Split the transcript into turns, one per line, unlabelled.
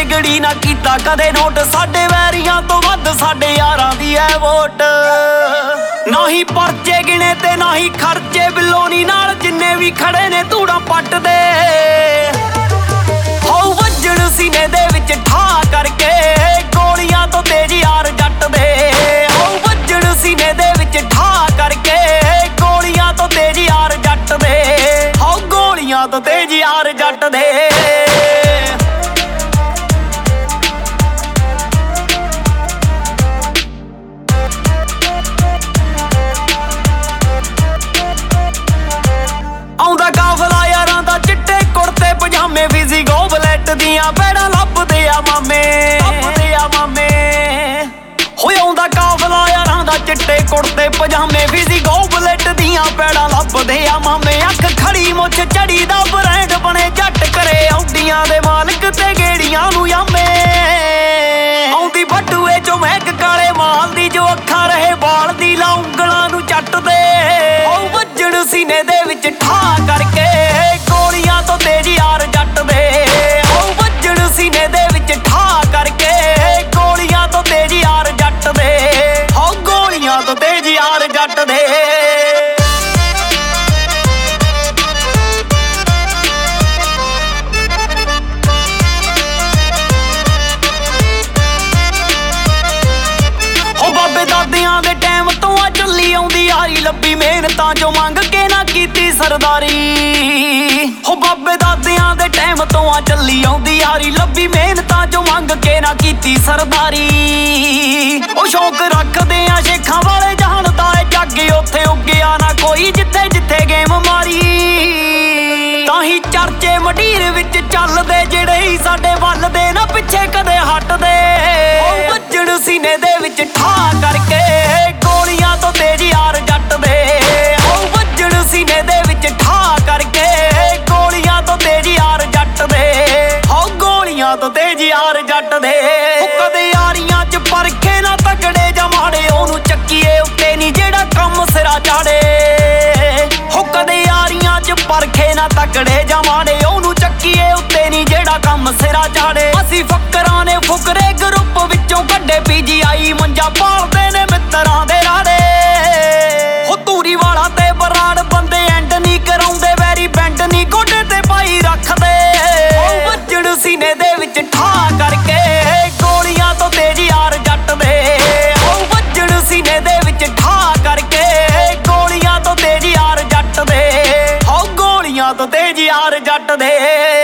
ਵਿਗੜੀ ਨਾ ਕੀਤਾ ਕਦੇ ਨੋਟ। ਸਾਡੇ ਵੈਰੀਆਂ ਤੋਂ ਵੱਧ ਸਾਡੇ ਯਾਰਾਂ ਦੀ ਐ ਵੋਟ। ਨਾ ਹੀ ਪਰਚੇ ਗਿਣੇ ਤੇ ਨਾ ਹੀ ਖਰਚੇ, ਬਿਲੋਨੀ ਨਾਲ ਜਿੰਨੇ ਵੀ ਖੜੇ ਨੇ ਧੂੜਾਂ ਪੱਟਦੇ। ਹੋ ਵੱਜਣ ਸੀਨੇ ਦੇ ਵਿੱਚ ਠਾ ਕਰਕੇ ਗੋਲੀਆਂ ਤੋਂ ਤੇਜ਼ ਯਾਰ ਜੱਟ ਦੇ। ਹੋ ਵੱਜਣ ਸੀਨੇ ਦੇ ਵਿੱਚ ਠਾ ਕਰਕੇ ਗੋਲੀਆਂ ਤੋਂ ਤੇਜ਼ ਯਾਰ ਜੱਟ ਦੇ। ਹੋ ਗੋਲੀਆਂ ਤੋਂ ਤੇਜ਼ ਯਾਰ ਜੱਟ ਦੇ। ਆਉਂਦਾ ਕਾਫਲਾ ਯਾਰਾਂ ਦਾ ਚਿੱਟੇ ਕੁੜਤੇ ਪਜਾਮੇ, ਫਿਜ਼ੀ ਗੋਬਲੈਟ ਦੀਆਂ ਪੈੜਾਂ ਲੱਭਦੇ ਆ ਮਾਮੇ। ਹੋਏ ਆਉਂਦਾ ਕਾਫਲਾ ਯਾਰਾਂ ਦਾ ਚਿੱਟੇ ਕੁੜਤੇ ਪਜਾਮੇ, ਫਿਜ਼ੀ ਗੋਬਲੈਟ ਦੀਆਂ ਪੈੜਾਂ ਲੱਭਦੇ ਆ ਮਾਮੇ। ਅੱਖ ਖੜੀ ਮੁੱਛ ਚੜੀ ਦਾ ਬ੍ਰਾਂਡ ਬਣੇ ਜੱਟ, ਕਰੇ ਆਉਂਦੀਆਂ ਦੇ ਮਾਲਕ ਤੇ ਗੇੜੀਆਂ ਨੂੰ ਯਾਮੇ। ਆਉਂਦੀ ਬਟੂਏ ਚੋਂ ਮਹਿਕ ਕਾਲੇ ਮਾਲ ਦੀ, ਜੋ ਅੱਖਾਂ ਰਹੇ ਬਾਲ ਦੀ ਲਾ ਉਂਗਲਾਂ ਨੂੰ ਚੱਟਦੇ। ਉਹ ਵੱਜਣ ਸੀਨੇ ਦੇ ਵਿੱਚ ਠਾ ਕਰਕੇ ਗੋਲੀਆਂ ਤੋਂ ਤੇਜ਼ ਯਾਰ ਜੱਟ ਦੇ। ਉਹ ਵੱਜਣ ਸੀਨੇ ਦੇ ਵਿੱਚ ਠਾ ਕਰਕੇ ਗੋਲੀਆਂ ਤੋਂ ਤੇਜ਼ ਯਾਰ ਜੱਟ ਦੇ। ਹੋ ਗੋਲੀਆਂ ਤੋਂ ਤੇਜ਼ ਯਾਰ ਜੱਟ ਦੇ। ਦਾਦਿਆਂ ਦੇ ਟਾਈਮ ਤੋਂ ਆ ਚੱਲੀ ਆਉਂਦੀ ਯਾਰੀ, ਲੱਭੀ ਮਿਹਨਤਾਂ ਚੋਂ ਮੰਗ ਕੇ ਨਾ ਕੀਤੀ ਸਰਦਾਰੀ। ਹੋ ਬਾਬੇ ਦਾਦਿਆਂ ਦੇ ਟਾਈਮ ਤੋਂ ਆ ਚੱਲੀ ਆਉਂਦੀ ਯਾਰੀ, ਲੱਭੀ ਮਿਹਨਤਾਂ ਚੋਂ ਮੰਗ ਕੇ ਨਾ ਕੀਤੀ ਸਰਦਾਰੀ। ਉਹ ਸ਼ੌਕ ਰੱਖਦੇ ਆ ਸ਼ੇਖਾਂ ਵਾਲੇ ਜਹਾਨ ਦਾ ਏ ਜੱਗ, ਉੱਥੇ ਉੱਗਿਆ ਨਾ ਕੋਈ ਜਿੱਥੇ ਜਿੱਥੇ ਗੇਮ ਮਾਰੀ। ਤਾਂ ਹੀ ਚਰਚੇ ਮੰਡੀਰ ਵਿੱਚ ਚੱਲਦੇ, ਜਿਹੜੇ ਹੀ ਸਾਡੇ ਵੱਲ ਦੇ ਨਾ ਪਿੱਛੇ ਕਦੇ ਹਟਦੇ। ਉਹ ਵੱਜਣ ਸੀਨੇ ਦੇ ਵਿੱਚ ਠਾ ਕਰਕੇ ਗੋਲੀਆਂ ਤੋਂ ਤੇਜ਼ ਯਾਰ ਜੱਟ ਦੇ। ਉਹ ਵੱਜਣ ਸੀਨੇ ਦੇ ਵਿੱਚ ਠਾ ਕਰਕੇ ਗੋਲੀਆਂ ਤੋਂ ਤੇਜ਼ ਯਾਰ ਜੱਟ ਦੇ। ਹੋ ਗੋਲੀਆਂ ਤੋਂ ਤੇਜ਼ ਯਾਰ ਜੱਟ ਦੇ। ਕਦੇ ਯਾਰੀਆਂ 'ਚ ਪਰਖੇ ਨਾ ਤਕੜੇ ਜਾਂ ਮਾੜੇ, ਉਹਨੂੰ ਚੱਕੀਏ ਉੱਤੇ ਨੀ ਜਿਹੜਾ ਕੰਮ ਸਿਰਾ ਚਾੜੇ। ਹੋ ਕਦੇ ਯਾਰੀਆਂ 'ਚ ਪਰਖੇ ਨਾ ਤਕੜੇ ਜਾਂ ਮਾੜੇ, ਉਹਨੂੰ ਚੱਕੀਏ ਉੱਤੇ ਨੀ ਜਿਹੜਾ ਕੰਮ ਸਿਰਾ ਚਾੜੇ। ਅਸੀਂ ਫੱਕਰਾਂ ਨੇ ਫੁਕਰੇ ਗਰੁੱਪ ਵਿੱਚੋਂ ਕੱਢੇ, PGI ਮੰਜਾ ਪਾਲਦੇ ਨੇ ਮਿੱਤਰਾਂ ਦੇ ਰਾੜੇ। ਹੋ ਧੂਰੀ ਵਾਲਾ ਤੇ ਬਰਾੜ ਬੰਦੇ ਐਂਡ ਨਹੀਂ ਕਰਾਉਂਦੇ, ਵੈਰੀ ਬੈਂਡ ਨਹੀਂ ਗੋਡੇ ਤੇ ਪਾਈ ਰੱਖਦੇ। ਉਹ ਵੱਜਣ ਸੀਨੇ ਦੇ ਵਿੱਚ ਠਾ ਕਰਕੇ ਗੋਲੀਆਂ ਤੋਂ ਤੇਜ਼ ਯਾਰ ਜੱਟ ਦੇ। ਉਹ ਵੱਜਣ ਸੀਨੇ ਦੇ ਵਿੱਚ ਠਾ ਕਰਕੇ ਗੋਲੀਆਂ ਤੋਂ ਤੇਜ਼ ਯਾਰ ਜੱਟ ਦੇ। ਹੋ ਗੋਲੀਆਂ ਤੋਂ ਤੇਜ਼ ਯਾਰ ਜੱਟ ਦੇ।